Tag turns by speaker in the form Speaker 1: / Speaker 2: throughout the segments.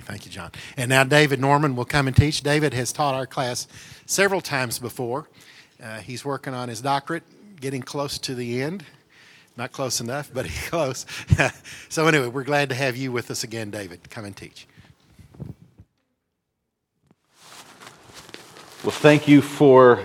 Speaker 1: Thank you, John. And now David Norman will come and teach. David has taught our class several times before. He's working on his doctorate, getting close to the end. Not close enough, but he's close. So anyway, we're glad to have you with us again, David. Come and teach.
Speaker 2: Well, thank you for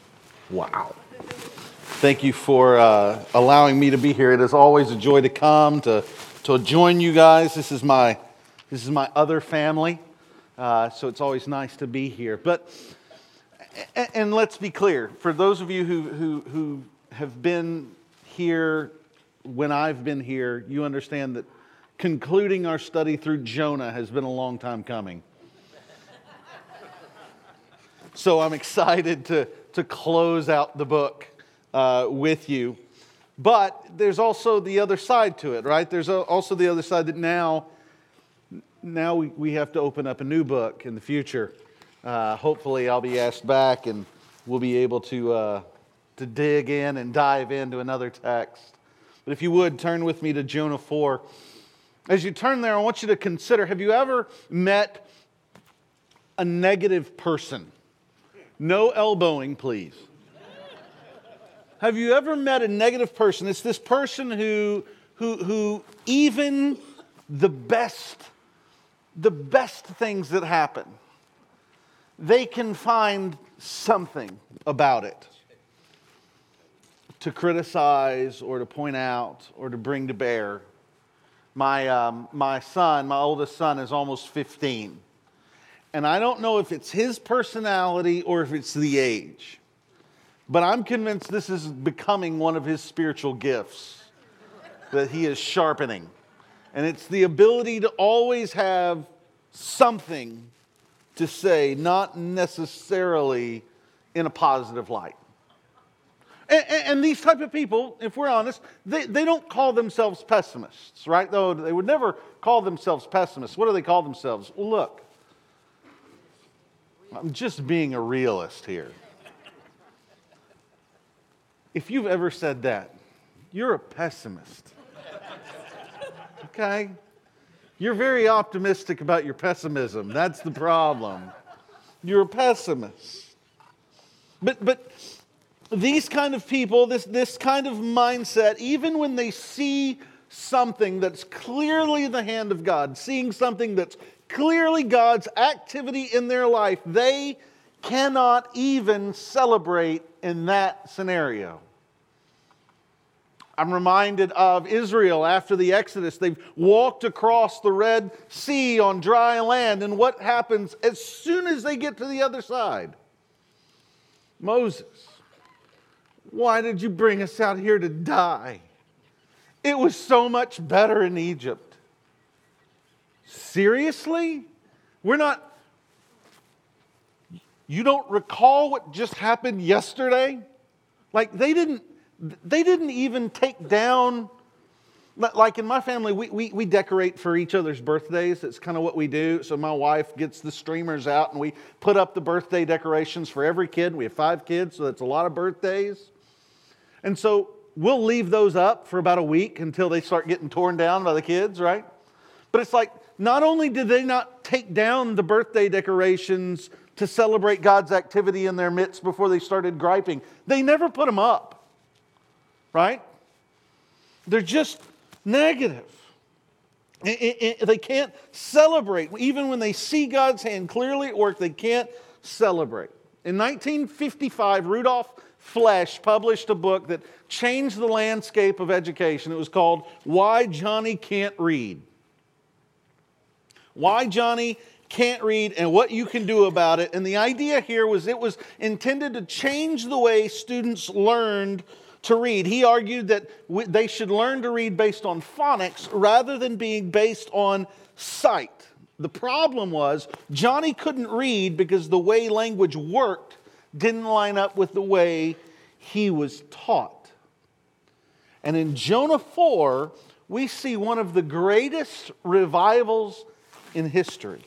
Speaker 2: allowing me to be here. It is always a joy to come to join you guys. This is my other family, so it's always nice to be here. But and let's be clear, for those of you who have been here when I've been here, you understand that concluding our study through Jonah has been a long time coming. So I'm excited to close out the book with you. But there's also the other side to it, right? There's also the other side that now we have to open up a new book in the future. Hopefully I'll be asked back and we'll be able to dig in and dive into another text. But if you would, turn with me to Jonah 4. As you turn there, I want you to consider, have you ever met a negative person? No elbowing, please. Have you ever met a negative person? It's this person who even the best things that happen, they can find something about it to criticize or to point out or to bring to bear. My oldest son is almost 15. And I don't know if it's his personality or if it's the age. But I'm convinced this is becoming one of his spiritual gifts that he is sharpening. And it's the ability to always have something to say, not necessarily in a positive light. And these type of people, if we're honest, they don't call themselves pessimists, right? Though they would never call themselves pessimists. What do they call themselves? Well, look, I'm just being a realist here. If you've ever said that, you're a pessimist. Okay? You're very optimistic about your pessimism. That's the problem. You're a pessimist. But these kind of people, this kind of mindset, even when they see something that's clearly the hand of God, seeing something that's clearly God's activity in their life, they cannot even celebrate in that scenario. I'm reminded of Israel after the Exodus. They've walked across the Red Sea on dry land, and what happens as soon as they get to the other side? Moses, why did you bring us out here to die? It was so much better in Egypt. Seriously? You don't recall what just happened yesterday? Like they didn't even take down, like in my family, we decorate for each other's birthdays. It's kind of what we do. So my wife gets the streamers out and we put up the birthday decorations for every kid. We have 5 kids, so that's a lot of birthdays. And so we'll leave those up for about a week until they start getting torn down by the kids, right? But it's like, not only did they not take down the birthday decorations to celebrate God's activity in their midst before they started griping, they never put them up, right? They're just negative. They can't celebrate. Even when they see God's hand clearly at work, they can't celebrate. In 1955, Rudolf Flesch published a book that changed the landscape of education. It was called Why Johnny Can't Read. Why Johnny Can't Read and What You Can Do About It. And the idea here was it was intended to change the way students learned to read. He argued that they should learn to read based on phonics rather than being based on sight. The problem was Johnny couldn't read because the way language worked didn't line up with the way he was taught. And in Jonah 4, we see one of the greatest revivals in history.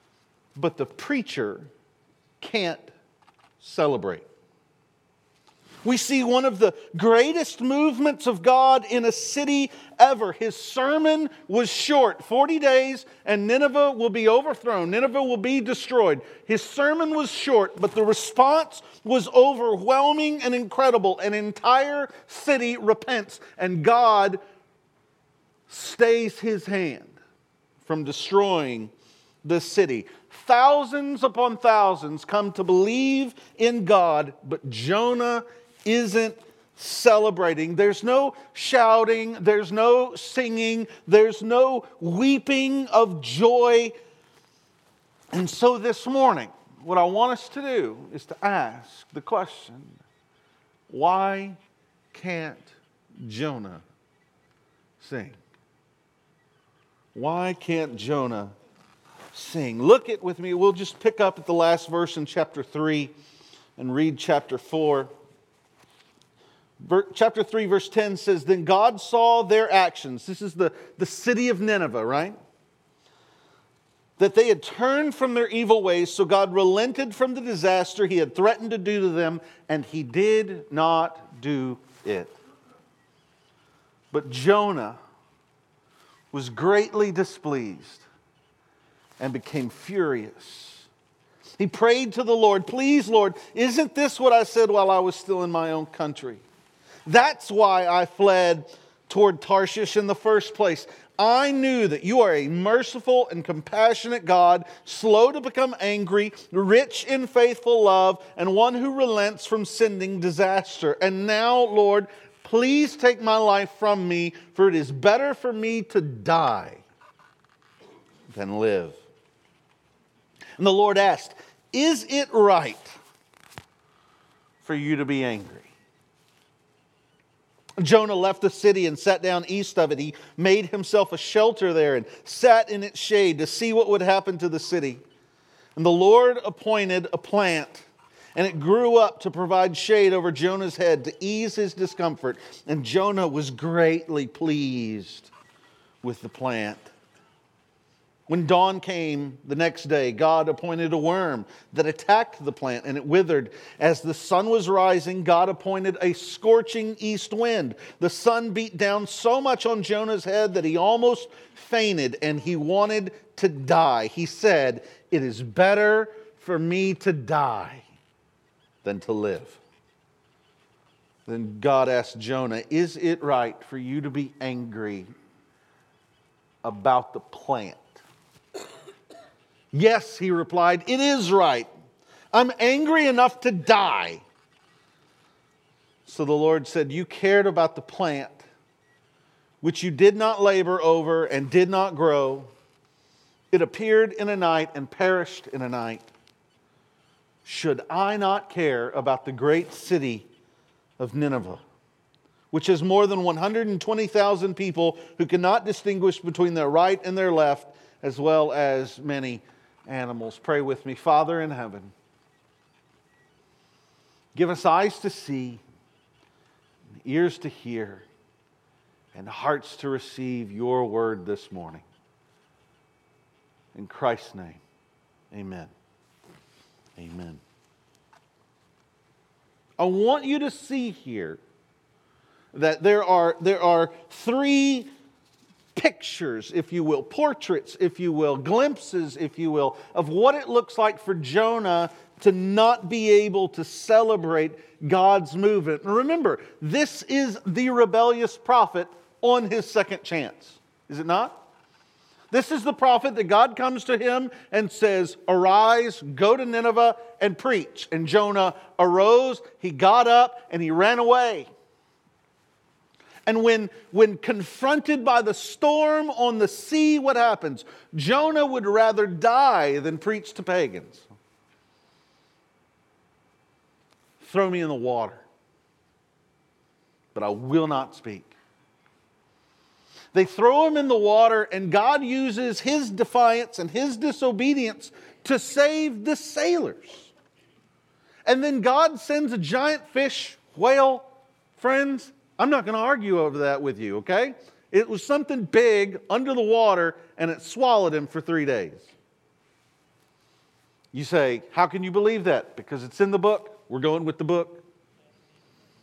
Speaker 2: But the preacher can't celebrate. We see one of the greatest movements of God in a city ever. His sermon was short, 40 days, and Nineveh will be overthrown. Nineveh will be destroyed. His sermon was short, but the response was overwhelming and incredible. An entire city repents, and God stays His hand from destroying the city. Thousands upon thousands come to believe in God, but Jonah isn't celebrating. There's no shouting, there's no singing, there's no weeping of joy. And so this morning, what I want us to do is to ask the question, why can't Jonah sing? Why can't Jonah sing? Look at with me. We'll just pick up at the last verse in chapter 3 and read chapter 4. Chapter 3, verse 10 says, Then God saw their actions. This is the city of Nineveh, right? That they had turned from their evil ways, so God relented from the disaster He had threatened to do to them, and He did not do it. But Jonah was greatly displeased and became furious. He prayed to the Lord, Please, Lord, isn't this what I said while I was still in my own country? That's why I fled toward Tarshish in the first place. I knew that you are a merciful and compassionate God, slow to become angry, rich in faithful love, and one who relents from sending disaster. And now, Lord, please take my life from me, for it is better for me to die than live. And the Lord asked, Is it right for you to be angry? Jonah left the city and sat down east of it. He made himself a shelter there and sat in its shade to see what would happen to the city. And the Lord appointed a plant, and it grew up to provide shade over Jonah's head to ease his discomfort. And Jonah was greatly pleased with the plant. When dawn came the next day, God appointed a worm that attacked the plant, and it withered. As the sun was rising, God appointed a scorching east wind. The sun beat down so much on Jonah's head that he almost fainted, and he wanted to die. He said, It is better for me to die than to live. Then God asked Jonah, Is it right for you to be angry about the plant? Yes, he replied, it is right. I'm angry enough to die. So the Lord said, You cared about the plant, which you did not labor over and did not grow. It appeared in a night and perished in a night. Should I not care about the great city of Nineveh, which has more than 120,000 people who cannot distinguish between their right and their left, as well as many animals? Pray with me. Father in heaven, give us eyes to see, ears to hear, and hearts to receive your word this morning. In Christ's name, amen. Amen. I want you to see here that there are three pictures, if you will, portraits, if you will, glimpses, if you will, of what it looks like for Jonah to not be able to celebrate God's movement. And remember, this is the rebellious prophet on his second chance. Is it not? This is the prophet that God comes to him and says, Arise, go to Nineveh and preach. And Jonah arose, he got up, and he ran away. And when confronted by the storm on the sea, what happens? Jonah would rather die than preach to pagans. Throw me in the water, but I will not speak. They throw him in the water, and God uses his defiance and his disobedience to save the sailors. And then God sends a giant fish, whale, friends. I'm not going to argue over that with you, okay? It was something big under the water, and it swallowed him for 3 days. You say, how can you believe that? Because it's in the book. We're going with the book.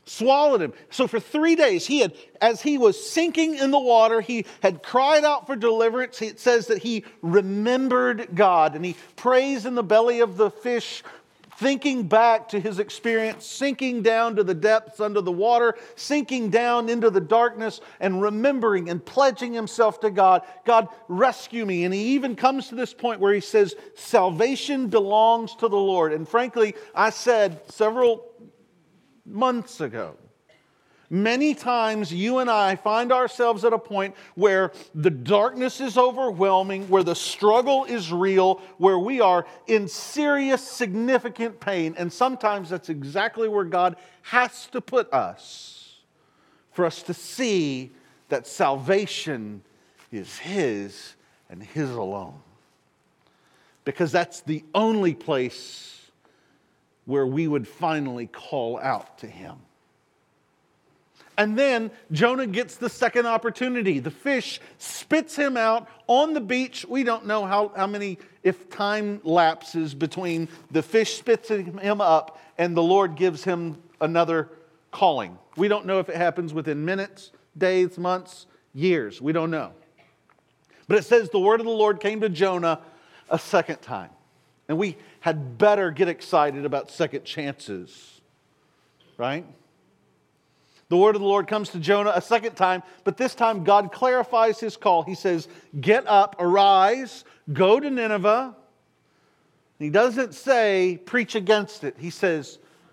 Speaker 2: swallowed him. So for 3 days, as he was sinking in the water, he had cried out for deliverance. It says that he remembered God, and he prays in the belly of the fish, thinking back to his experience, sinking down to the depths under the water, sinking down into the darkness, and remembering and pledging himself to God. God, rescue me. And he even comes to this point where he says, salvation belongs to the Lord. And frankly, I said several months ago, many times you and I find ourselves at a point where the darkness is overwhelming, where the struggle is real, where we are in serious, significant pain. And sometimes that's exactly where God has to put us for us to see that salvation is His and His alone. Because that's the only place where we would finally call out to Him. And then Jonah gets the second opportunity. The fish spits him out on the beach. We don't know how many, if time lapses between the fish spits him up and the Lord gives him another calling. We don't know if it happens within minutes, days, months, years. We don't know. But it says the word of the Lord came to Jonah a second time. And we had better get excited about second chances, right? The word of the Lord comes to Jonah a second time, but this time God clarifies His call. He says, get up, arise, go to Nineveh. He doesn't say, preach against it. He says,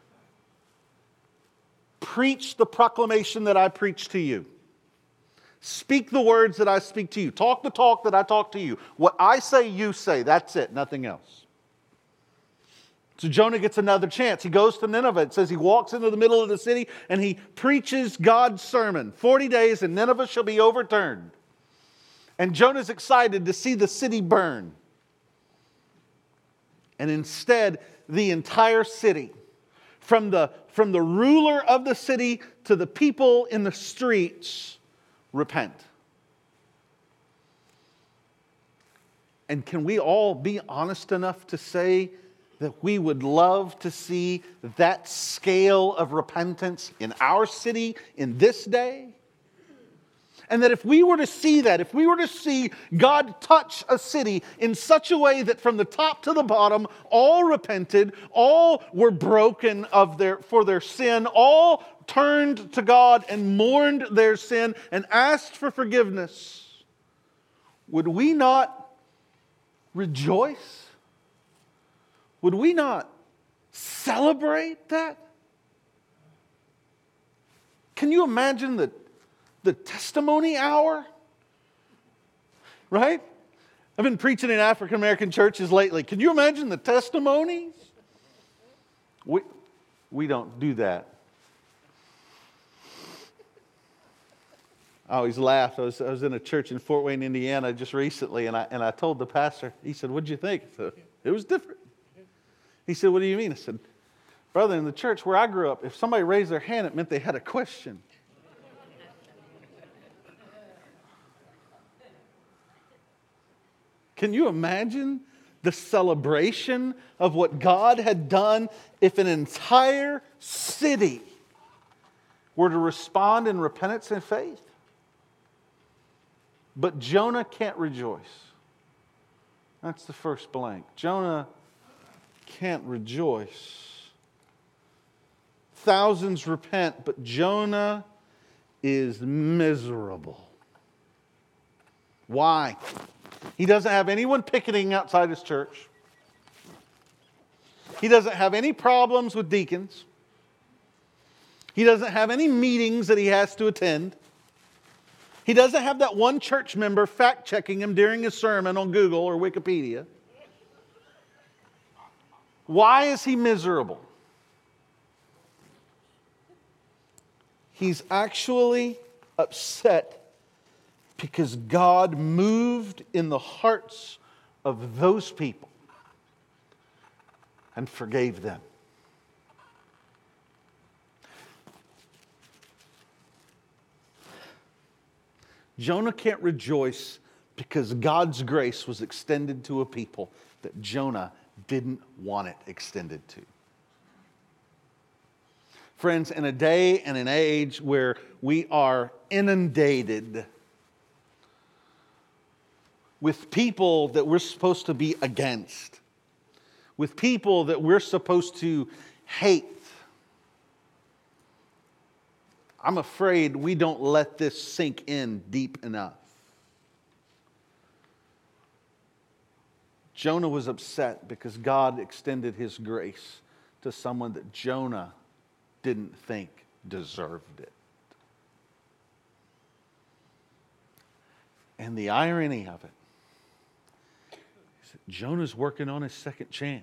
Speaker 2: preach the proclamation that I preach to you. Speak the words that I speak to you. Talk the talk that I talk to you. What I say, you say. That's it, nothing else. So Jonah gets another chance. He goes to Nineveh. It says he walks into the middle of the city and he preaches God's sermon. 40 days and Nineveh shall be overturned. And Jonah's excited to see the city burn. And instead, the entire city, from the ruler of the city to the people in the streets, repent. And can we all be honest enough to say that we would love to see that scale of repentance in our city in this day? And that if we were to see that, if we were to see God touch a city in such a way that from the top to the bottom, all repented, all were broken for their sin, all turned to God and mourned their sin and asked for forgiveness, would we not rejoice? Would we not celebrate that? Can you imagine the testimony hour? Right? I've been preaching in African American churches lately. Can you imagine the testimonies? We don't do that. I always laugh. I was in a church in Fort Wayne, Indiana just recently, and I told the pastor, he said, what'd you think? I said, it was different. He said, what do you mean? I said, brother, in the church where I grew up, if somebody raised their hand, it meant they had a question. Can you imagine the celebration of what God had done if an entire city were to respond in repentance and faith? But Jonah can't rejoice. That's the first blank. Jonah can't rejoice. Thousands repent, but Jonah is miserable. Why? He doesn't have anyone picketing outside his church. He doesn't have any problems with deacons. He doesn't have any meetings that he has to attend. He doesn't have that one church member fact-checking him during his sermon on Google or Wikipedia. Why is he miserable? He's actually upset because God moved in the hearts of those people and forgave them. Jonah can't rejoice because God's grace was extended to a people that Jonah didn't want it extended to. Friends, in a day and an age where we are inundated with people that we're supposed to be against, with people that we're supposed to hate, I'm afraid we don't let this sink in deep enough. Jonah was upset because God extended His grace to someone that Jonah didn't think deserved it. And the irony of it is that Jonah's working on his second chance,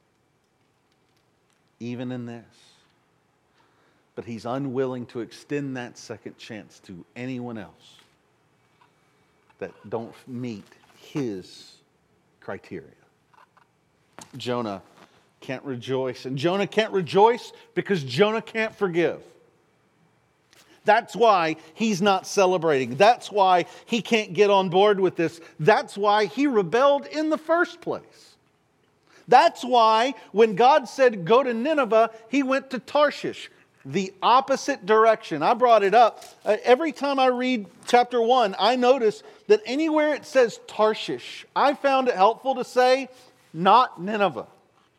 Speaker 2: even in this. But he's unwilling to extend that second chance to anyone else that don't meet his criteria. Jonah can't rejoice. And Jonah can't rejoice because Jonah can't forgive. That's why he's not celebrating. That's why he can't get on board with this. That's why he rebelled in the first place. That's why when God said go to Nineveh, he went to Tarshish, the opposite direction. I brought it up. Every time I read chapter 1, I notice that anywhere it says Tarshish, I found it helpful to say, not Nineveh.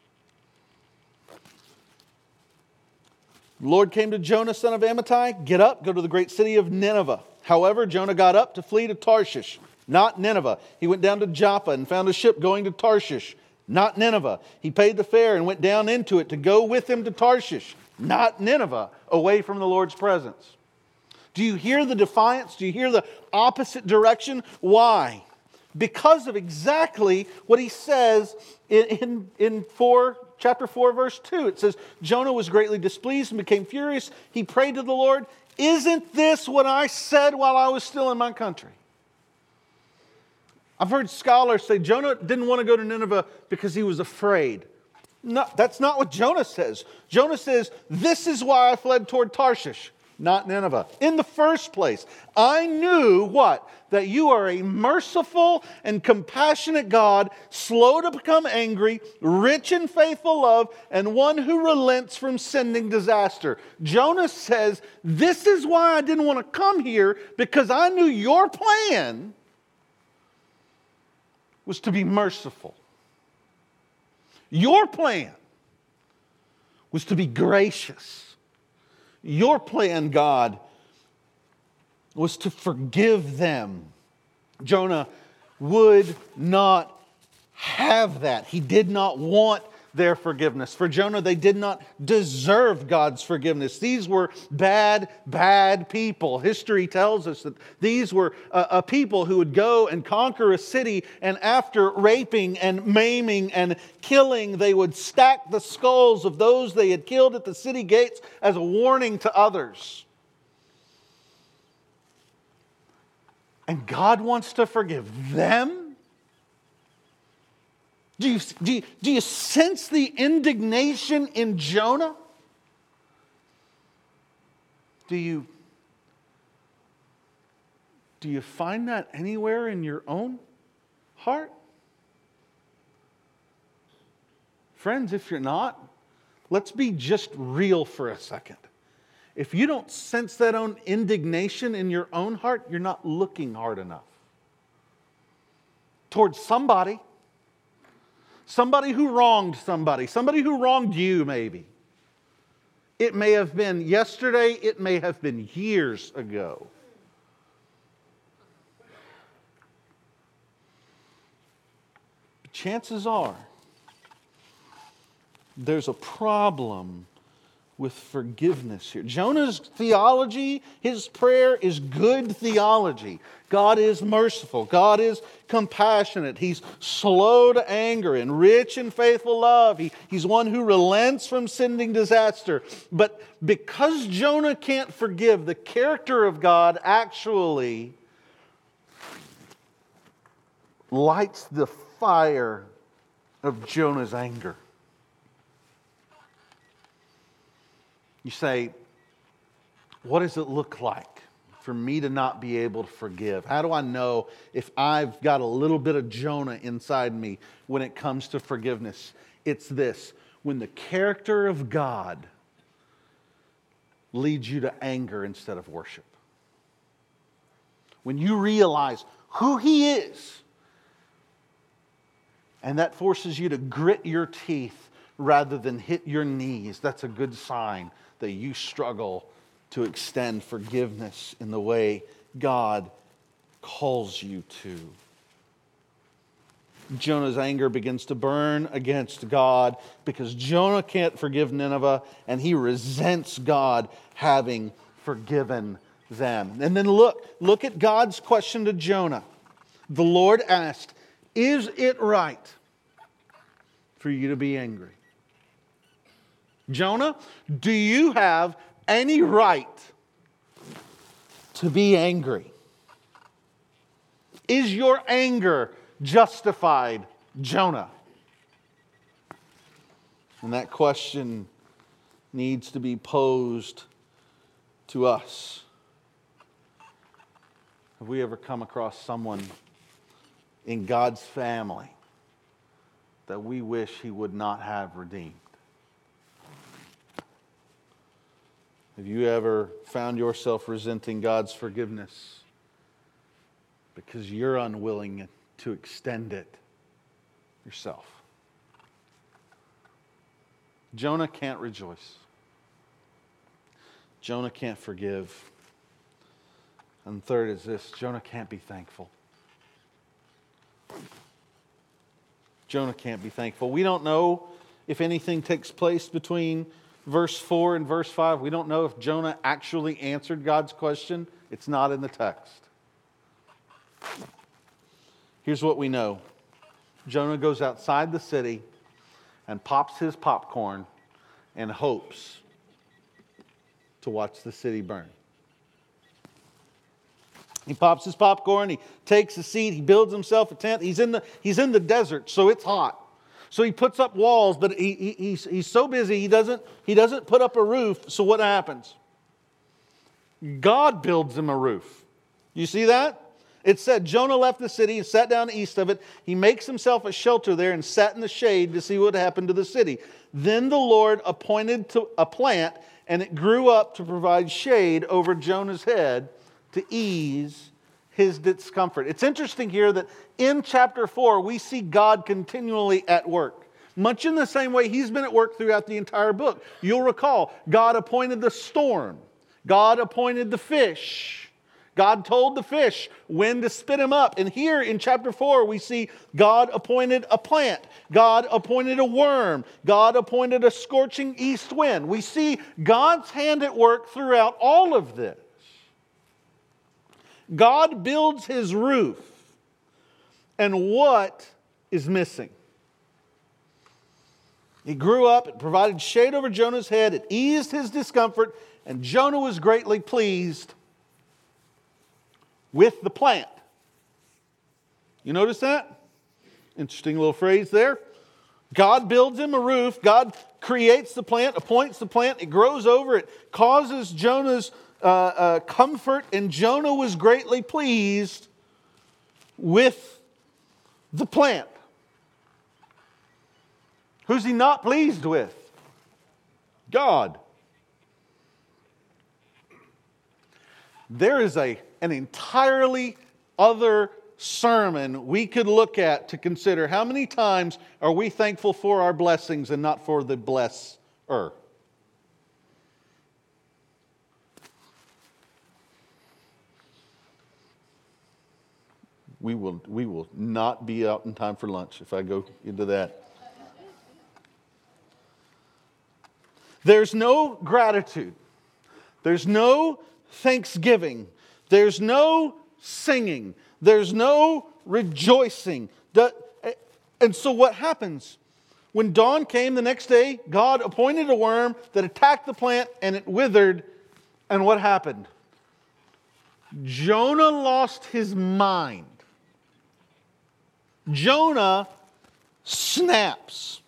Speaker 2: The Lord came to Jonah, son of Amittai, get up, go to the great city of Nineveh. However, Jonah got up to flee to Tarshish, not Nineveh. He went down to Joppa and found a ship going to Tarshish, not Nineveh. He paid the fare and went down into it to go with him to Tarshish, not Nineveh, away from the Lord's presence. Do you hear the defiance? Do you hear the opposite direction? Why? Because of exactly what he says in chapter 4, verse 2. It says, Jonah was greatly displeased and became furious. He prayed to the Lord, isn't this what I said while I was still in my country? I've heard scholars say Jonah didn't want to go to Nineveh because he was afraid. No, that's not what Jonah says. Jonah says, this is why I fled toward Tarshish, not Nineveh. In the first place, I knew what? That you are a merciful and compassionate God, slow to become angry, rich in faithful love, and one who relents from sending disaster. Jonah says, this is why I didn't want to come here, because I knew your plan was to be merciful. Your plan was to be gracious. Your plan, God, was to forgive them. Jonah would not have that. He did not want their forgiveness. For Jonah, they did not deserve God's forgiveness. These were bad, bad people. History tells us that these were a people who would go and conquer a city, and after raping and maiming and killing, they would stack the skulls of those they had killed at the city gates as a warning to others. And God wants to forgive them? Do you sense the indignation in Jonah? Do you find that anywhere in your own heart? Friends, if you're not, let's be just real for a second. If you don't sense that own indignation in your own heart, you're not looking hard enough. Towards somebody. Somebody who wronged somebody. Somebody who wronged you, maybe. It may have been yesterday. It may have been years ago. But chances are, there's a problem with forgiveness here. Jonah's theology, his prayer is good theology. God is merciful. God is compassionate. He's slow to anger and rich in faithful love. He's one who relents from sending disaster. But because Jonah can't forgive, the character of God actually lights the fire of Jonah's anger. You say, what does it look like for me to not be able to forgive? How do I know if I've got a little bit of Jonah inside me when it comes to forgiveness? It's this: when the character of God leads you to anger instead of worship. When you realize who He is, and that forces you to grit your teeth rather than hit your knees, that's a good sign that you struggle to extend forgiveness in the way God calls you to. Jonah's anger begins to burn against God because Jonah can't forgive Nineveh, and he resents God having forgiven them. And then look at God's question to Jonah. The Lord asked, "Is it right for you to be angry?" Jonah, do you have any right to be angry? Is your anger justified, Jonah? And that question needs to be posed to us. Have we ever come across someone in God's family that we wish He would not have redeemed? Have you ever found yourself resenting God's forgiveness because you're unwilling to extend it yourself? Jonah can't rejoice. Jonah can't forgive. And third is this: Jonah can't be thankful. Jonah can't be thankful. We don't know if anything takes place between verse 4 and verse 5. We don't know if Jonah actually answered God's question. It's not in the text. Here's what we know. Jonah goes outside the city and pops his popcorn and hopes to watch the city burn. He pops his popcorn, he takes a seat, he builds himself a tent. He's in the desert, so it's hot. So he puts up walls, but he's so busy he doesn't put up a roof. So what happens? God builds him a roof. You see that? It said Jonah left the city and sat down east of it. He makes himself a shelter there and sat in the shade to see what happened to the city. Then the Lord appointed to a plant, and it grew up to provide shade over Jonah's head to ease his discomfort. It's interesting here that in chapter 4, we see God continually at work. Much in the same way He's been at work throughout the entire book. You'll recall, God appointed the storm. God appointed the fish. God told the fish when to spit him up. And here in chapter 4, we see God appointed a plant. God appointed a worm. God appointed a scorching east wind. We see God's hand at work throughout all of this. God builds His roof. And what is missing? He grew up, it provided shade over Jonah's head, it eased his discomfort, and Jonah was greatly pleased with the plant. You notice that? Interesting little phrase there. God builds him a roof. God creates the plant, appoints the plant. It grows over. It causes Jonah's comfort, and Jonah was greatly pleased with the plant. Who's he not pleased with? God. There is an entirely other sermon we could look at to consider how many times are we thankful for our blessings and not for the blesser. We will not be out in time for lunch if I go into that. There's no gratitude. There's no thanksgiving. There's no singing. There's no rejoicing. And so what happens? When dawn came the next day, God appointed a worm that attacked the plant and it withered. And what happened? Jonah lost his mind. Jonah snaps.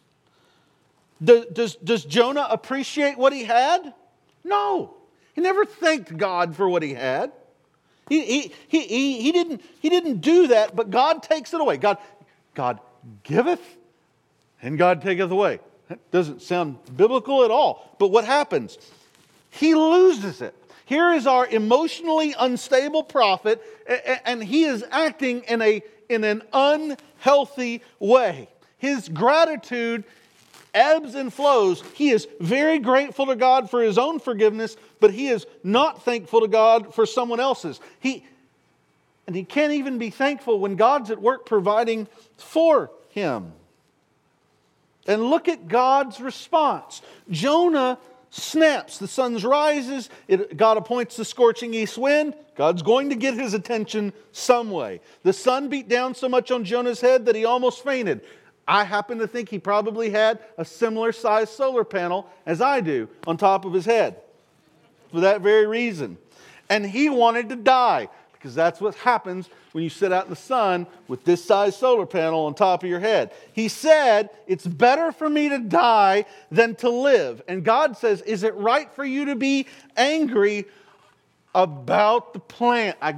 Speaker 2: Does Jonah appreciate what he had? No. He never thanked God for what he had. He didn't do that, but God takes it away. God giveth and God taketh away. That doesn't sound biblical at all. But what happens? he loses it. Here is our emotionally unstable prophet, and he is acting in an unhealthy way. His gratitude ebbs and flows. He is very grateful to God for his own forgiveness, but he is not thankful to God for someone else's. And he can't even be thankful when God's at work providing for him. And look at God's response. Jonah snaps. The sun rises. God appoints the scorching east wind. God's going to get his attention some way. The sun beat down so much on Jonah's head that he almost fainted. I happen to think he probably had a similar sized solar panel as I do on top of his head for that very reason. And he wanted to die, because that's what happens when you sit out in the sun with this size solar panel on top of your head. He said, it's better for me to die than to live. And God says, is it right for you to be angry about the plant? I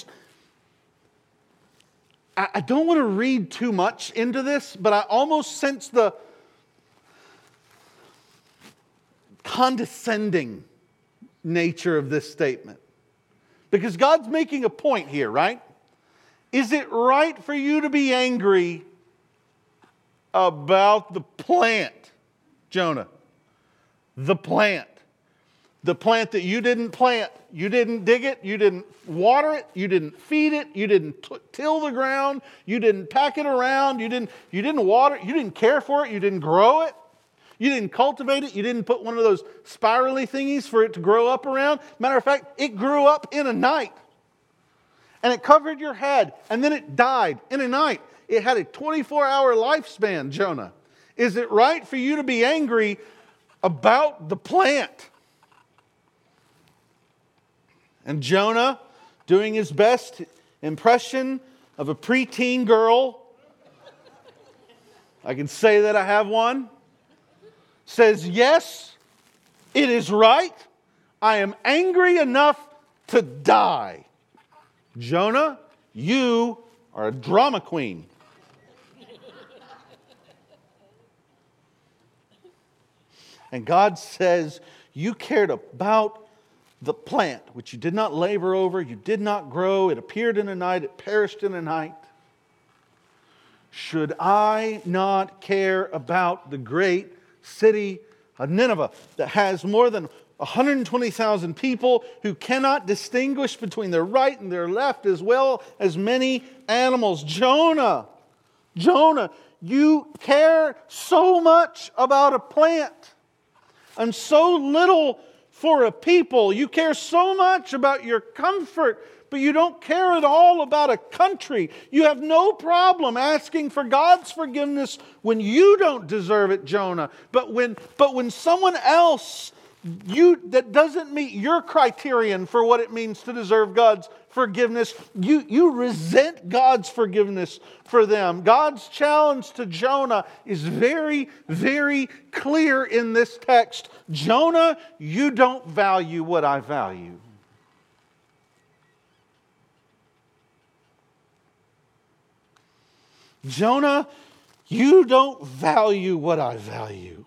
Speaker 2: don't want to read too much into this, but I almost sense the condescending nature of this statement. Because God's making a point here, right? Is it right for you to be angry about the plant, Jonah? The plant. The plant that you didn't plant. You didn't dig it. You didn't water it. You didn't feed it. You didn't till the ground. You didn't pack it around. You didn't water it. You didn't care for it. You didn't grow it. You didn't cultivate it. You didn't put one of those spirally thingies for it to grow up around. Matter of fact, it grew up in a night. And it covered your head. And then it died in a night. It had a 24-hour lifespan, Jonah. Is it right for you to be angry about the plant? And Jonah, doing his best impression of a preteen girl, I can say that I have one, says, yes, it is right. I am angry enough to die. Jonah, you are a drama queen. And God says, you cared about the plant, which you did not labor over, you did not grow, it appeared in a night, it perished in a night. Should I not care about the great city of Nineveh that has more than 120,000 people who cannot distinguish between their right and their left, as well as many animals? Jonah, you care so much about a plant and so little for a people. You care so much about your comfort, but you don't care at all about a country. You have no problem asking for God's forgiveness when you don't deserve it, Jonah. But when someone else that doesn't meet your criterion for what it means to deserve God's forgiveness, you resent God's forgiveness for them. God's challenge to Jonah is very, very clear in this text. Jonah, you don't value what I value. Jonah, you don't value what I value.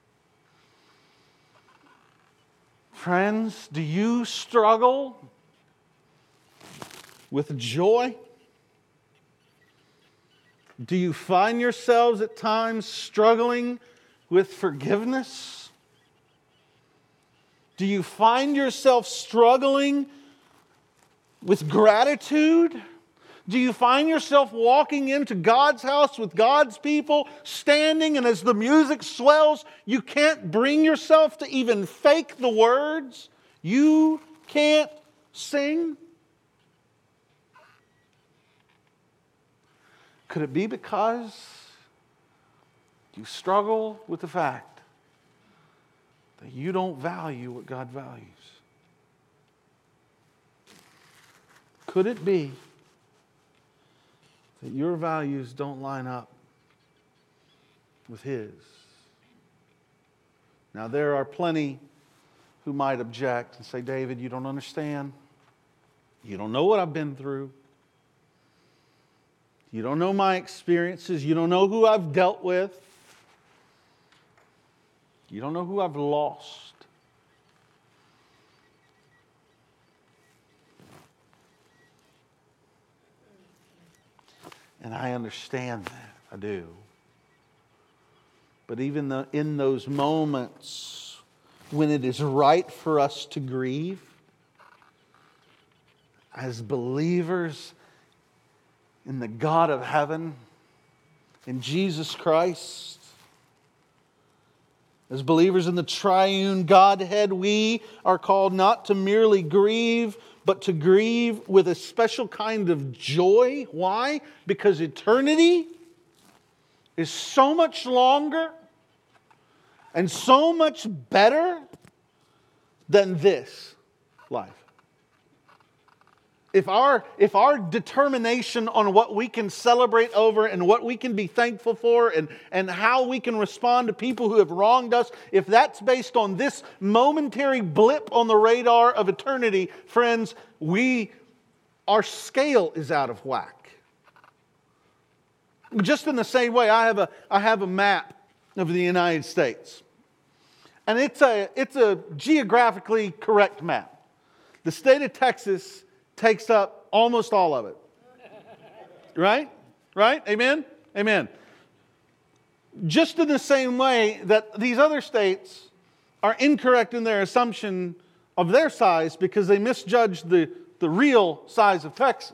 Speaker 2: Friends, do you struggle with joy? Do you find yourselves at times struggling with forgiveness? Do you find yourself struggling with gratitude? Do you find yourself walking into God's house with God's people, standing, and as the music swells, you can't bring yourself to even fake the words? You can't sing? Could it be because you struggle with the fact that you don't value what God values? Could it be that your values don't line up with His? Now, there are plenty who might object and say, David, you don't understand. You don't know what I've been through. You don't know my experiences. You don't know who I've dealt with. You don't know who I've lost. And I understand that. I do. But even in those moments when it is right for us to grieve, as believers in the God of heaven, in Jesus Christ, as believers in the triune Godhead, we are called not to merely grieve, but to grieve with a special kind of joy. Why? Because eternity is so much longer and so much better than this life. If our determination on what we can celebrate over and what we can be thankful for and how we can respond to people who have wronged us, if that's based on this momentary blip on the radar of eternity, friends, our scale is out of whack. Just in the same way, I have a map of the United States. And it's a geographically correct map. The state of Texas takes up almost all of it. Right? Right? Amen? Amen. Just in the same way that these other states are incorrect in their assumption of their size because they misjudged the real size of Texas.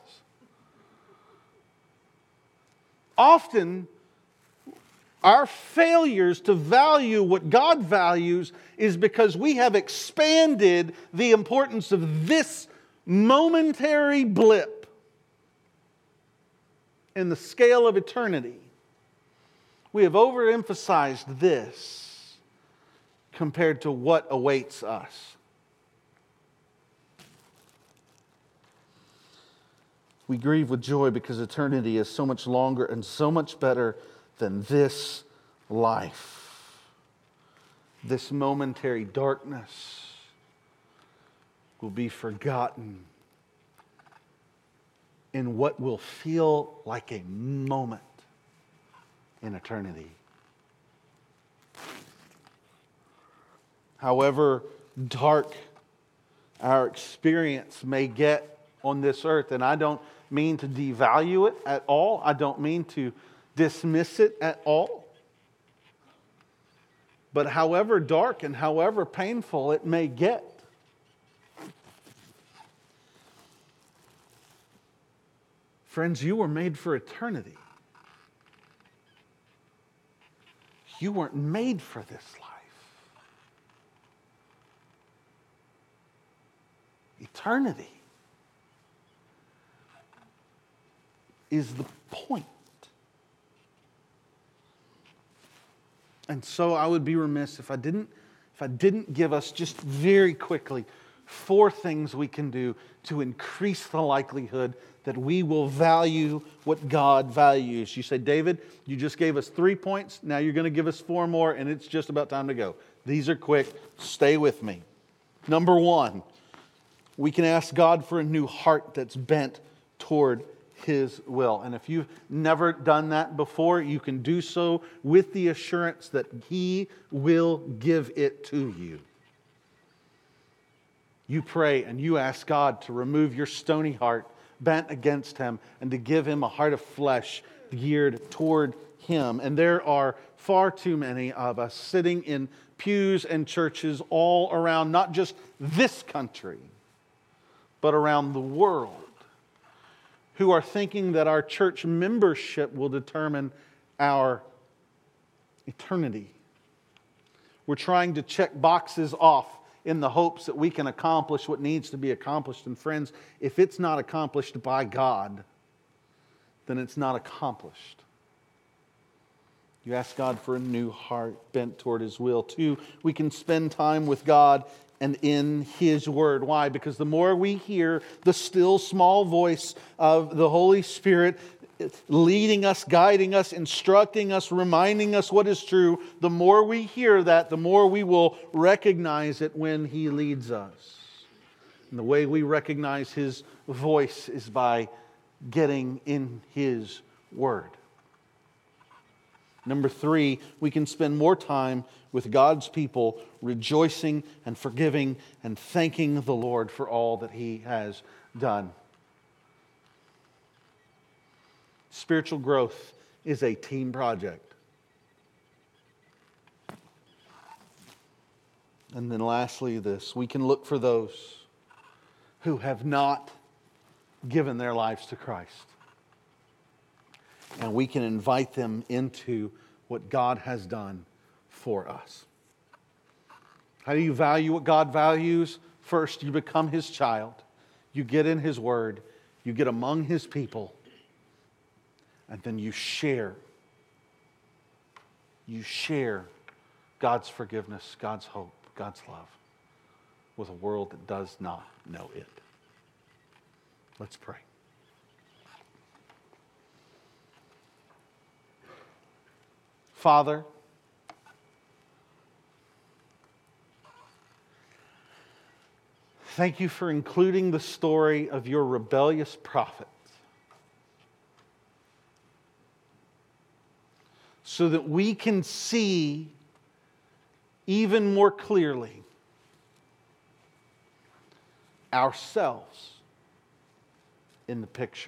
Speaker 2: Often, our failures to value what God values is because we have expanded the importance of this momentary blip in the scale of eternity. We have overemphasized this compared to what awaits us. We grieve with joy because eternity is so much longer and so much better than this life. This momentary darkness will be forgotten in what will feel like a moment in eternity. However dark our experience may get on this earth, and I don't mean to devalue it at all. I don't mean to dismiss it at all. But however dark and however painful it may get, friends, you were made for eternity. You weren't made for this life. Eternity is the point. And so I would be remiss if I didn't give us just very quickly 4 things we can do to increase the likelihood that we will value what God values. You say, David, you just gave us 3 points. Now you're going to give us 4 more, and it's just about time to go. These are quick. Stay with me. Number 1, we can ask God for a new heart that's bent toward His will. And if you've never done that before, you can do so with the assurance that He will give it to you. You pray and you ask God to remove your stony heart bent against Him and to give Him a heart of flesh geared toward Him. And there are far too many of us sitting in pews and churches all around, not just this country, but around the world, who are thinking that our church membership will determine our eternity. We're trying to check boxes off in the hopes that we can accomplish what needs to be accomplished. And friends, if it's not accomplished by God, then it's not accomplished. You ask God for a new heart bent toward His will. 2, we can spend time with God and in His Word. Why? Because the more we hear the still small voice of the Holy Spirit leading us, guiding us, instructing us, reminding us what is true, the more we hear that, the more we will recognize it when He leads us. And the way we recognize His voice is by getting in His Word. Number 3, we can spend more time with God's people rejoicing and forgiving and thanking the Lord for all that He has done. Spiritual growth is a team project. And then lastly, this, we can look for those who have not given their lives to Christ. And we can invite them into what God has done for us. How do you value what God values? First, you become His child. You get in His Word. You get among His people. And then you share. You share God's forgiveness, God's hope, God's love with a world that does not know it. Let's pray. Father, thank you for including the story of your rebellious prophets so that we can see even more clearly ourselves in the picture.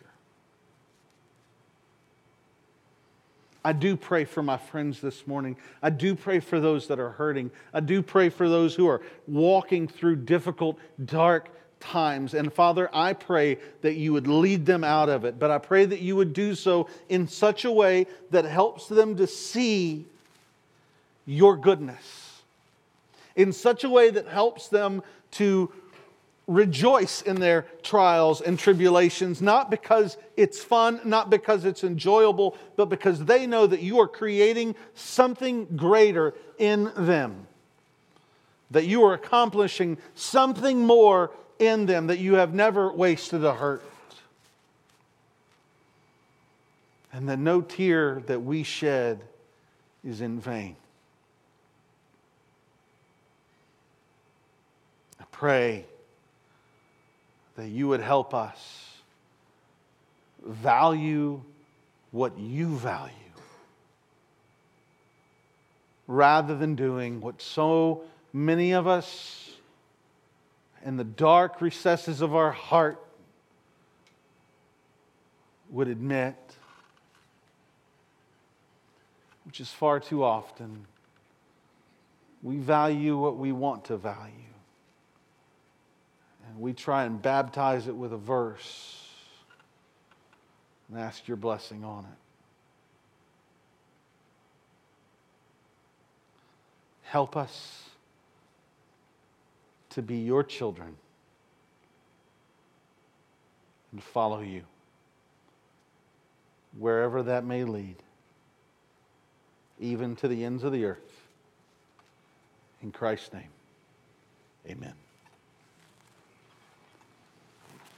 Speaker 2: I do pray for my friends this morning. I do pray for those that are hurting. I do pray for those who are walking through difficult, dark times. And Father, I pray that you would lead them out of it. But I pray that you would do so in such a way that helps them to see your goodness. In such a way that helps them to rejoice in their trials and tribulations, not because it's fun, not because it's enjoyable, but because they know that you are creating something greater in them. That you are accomplishing something more in them, that you have never wasted a hurt. And that no tear that we shed is in vain. I pray that you would help us value what you value rather than doing what so many of us in the dark recesses of our heart would admit, which is far too often. We value what we want to value. And we try and baptize it with a verse and ask your blessing on it. Help us to be your children and follow you wherever that may lead, even to the ends of the earth. In Christ's name, amen.